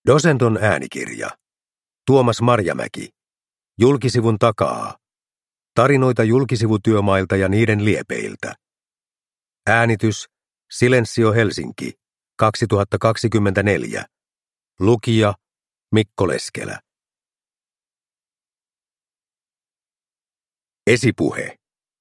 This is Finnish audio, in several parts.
Dosenton äänikirja. Tuomas Marjamäki. Julkisivun takaa. Tarinoita julkisivutyömailta ja niiden liepeiltä. Äänitys Silensio Helsinki 2024. Lukija Mikko Leskelä. Esipuhe.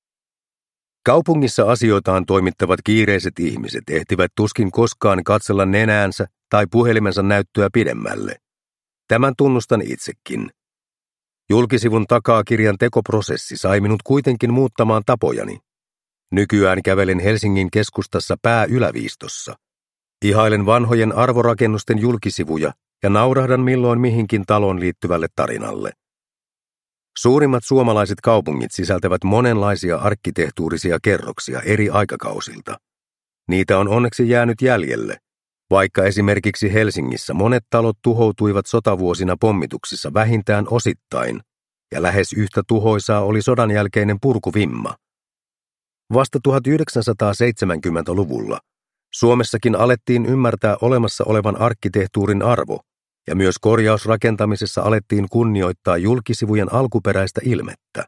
Kaupungissa asioitaan toimittavat kiireiset ihmiset ehtivät tuskin koskaan katsella nenäänsä tai puhelimensa näyttöä pidemmälle. Tämän tunnustan itsekin. Julkisivun takaa -kirjan tekoprosessi sai minut kuitenkin muuttamaan tapojani. Nykyään kävelen Helsingin keskustassa pää yläviistossa. Ihailen vanhojen arvorakennusten julkisivuja ja naurahdan milloin mihinkin taloon liittyvälle tarinalle. Suurimmat suomalaiset kaupungit sisältävät monenlaisia arkkitehtuurisia kerroksia eri aikakausilta. Niitä on onneksi jäänyt jäljelle, vaikka esimerkiksi Helsingissä monet talot tuhoutuivat sotavuosina pommituksissa vähintään osittain, ja lähes yhtä tuhoisaa oli sodan jälkeinen purkuvimma. Vasta 1970-luvulla Suomessakin alettiin ymmärtää olemassa olevan arkkitehtuurin arvo, ja myös korjausrakentamisessa alettiin kunnioittaa julkisivujen alkuperäistä ilmettä.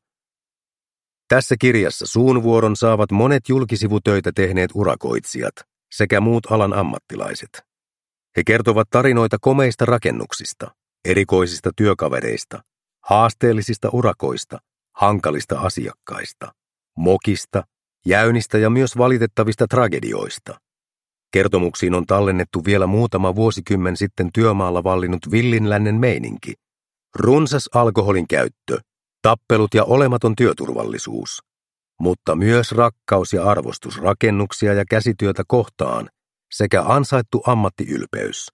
Tässä kirjassa suunvuoron saavat monet julkisivutöitä tehneet urakoitsijat sekä muut alan ammattilaiset. He kertovat tarinoita komeista rakennuksista, erikoisista työkavereista, haasteellisista urakoista, hankalista asiakkaista, mokista, jäynistä ja myös valitettavista tragedioista. Kertomuksiin on tallennettu vielä muutama vuosikymmen sitten työmaalla vallinnut villin lännen meininki, runsas alkoholin käyttö, tappelut ja olematon työturvallisuus, mutta myös rakkaus ja arvostus rakennuksia ja käsityötä kohtaan sekä ansaittu ammattiylpeys.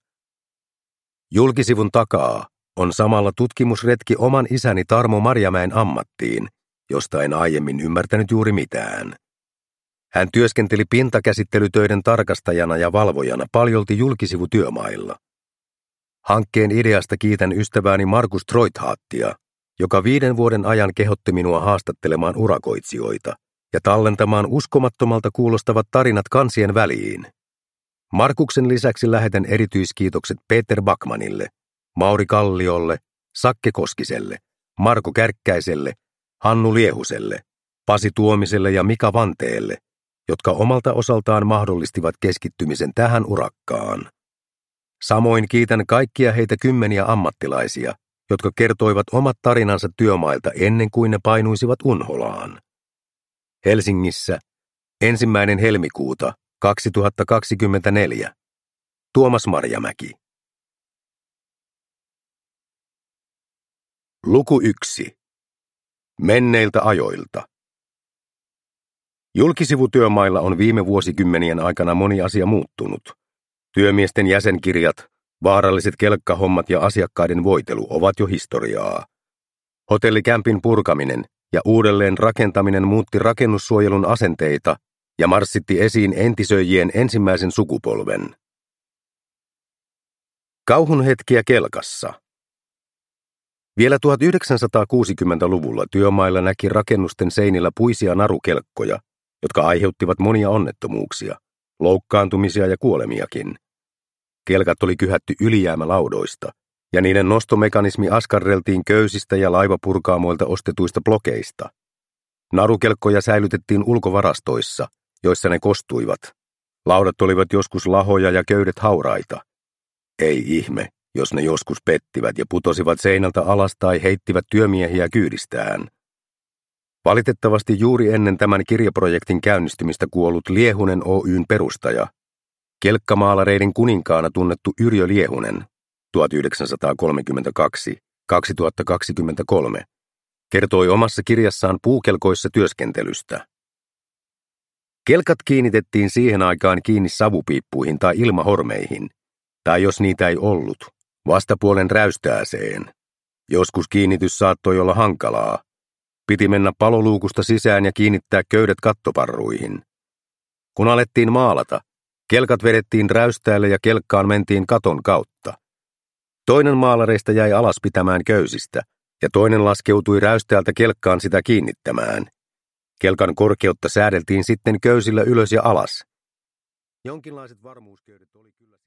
Julkisivun takaa on samalla tutkimusretki oman isäni Tarmo Marjamäen ammattiin, josta en aiemmin ymmärtänyt juuri mitään. Hän työskenteli pintakäsittelytöiden tarkastajana ja valvojana paljolti julkisivutyömailla. Hankkeen ideasta kiitän ystävääni Markus Treuthaattia, joka 5 vuoden ajan kehotti minua haastattelemaan urakoitsijoita ja tallentamaan uskomattomalta kuulostavat tarinat kansien väliin. Markuksen lisäksi lähetän erityiskiitokset Peter Backmanille, Mauri Kalliolle, Sakke Koskiselle, Marko Kärkkäiselle, Hannu Liehuselle, Pasi Tuomiselle ja Mika Vanteelle, jotka omalta osaltaan mahdollistivat keskittymisen tähän urakkaan. Samoin kiitän kaikkia heitä kymmeniä ammattilaisia, jotka kertoivat omat tarinansa työmailta ennen kuin ne painuisivat unholaan. Helsingissä 1. helmikuuta 2024. Tuomas Marjamäki. Luku 1. Menneiltä ajoilta. Julkisivutyömailla on viime vuosikymmenien aikana moni asia muuttunut. Työmiesten jäsenkirjat, vaaralliset kelkkahommat ja asiakkaiden voitelu ovat jo historiaa. Hotellikämpin purkaminen ja uudelleen rakentaminen muutti rakennussuojelun asenteita ja marssitti esiin entisöijien ensimmäisen sukupolven. Kauhun hetkiä kelkassa. Vielä 1960-luvulla työmailla näki rakennusten seinillä puisia narukelkkoja, jotka aiheuttivat monia onnettomuuksia, loukkaantumisia ja kuolemiakin. Kelkat oli kyhätty ylijäämälaudoista, ja niiden nostomekanismi askarreltiin köysistä ja laivapurkaamoilta ostetuista blokeista. Narukelkkoja säilytettiin ulkovarastoissa, joissa ne kostuivat. Laudat olivat joskus lahoja ja köydet hauraita. Ei ihme, jos ne joskus pettivät ja putosivat seinältä alas tai heittivät työmiehiä kyydistään. Valitettavasti juuri ennen tämän kirjaprojektin käynnistymistä kuollut Liehunen Oyn perustaja, kelkkamaalareiden kuninkaana tunnettu Yrjö Liehunen, 1932–2023, kertoi omassa kirjassaan puukelkoissa työskentelystä. Kelkat kiinnitettiin siihen aikaan kiinni savupiippuihin tai ilmahormeihin, tai jos niitä ei ollut, vastapuolen räystääseen. Joskus kiinnitys saattoi olla hankalaa. Piti mennä paloluukusta sisään ja kiinnittää köydet kattoparruihin. Kun alettiin maalata, kelkat vedettiin räystäälle ja kelkkaan mentiin katon kautta. Toinen maalareista jäi alas pitämään köysistä, ja toinen laskeutui räystäältä kelkkaan sitä kiinnittämään. Kelkan korkeutta säädeltiin sitten köysillä ylös ja alas. Jonkinlaiset varmuusköydet oli kyllä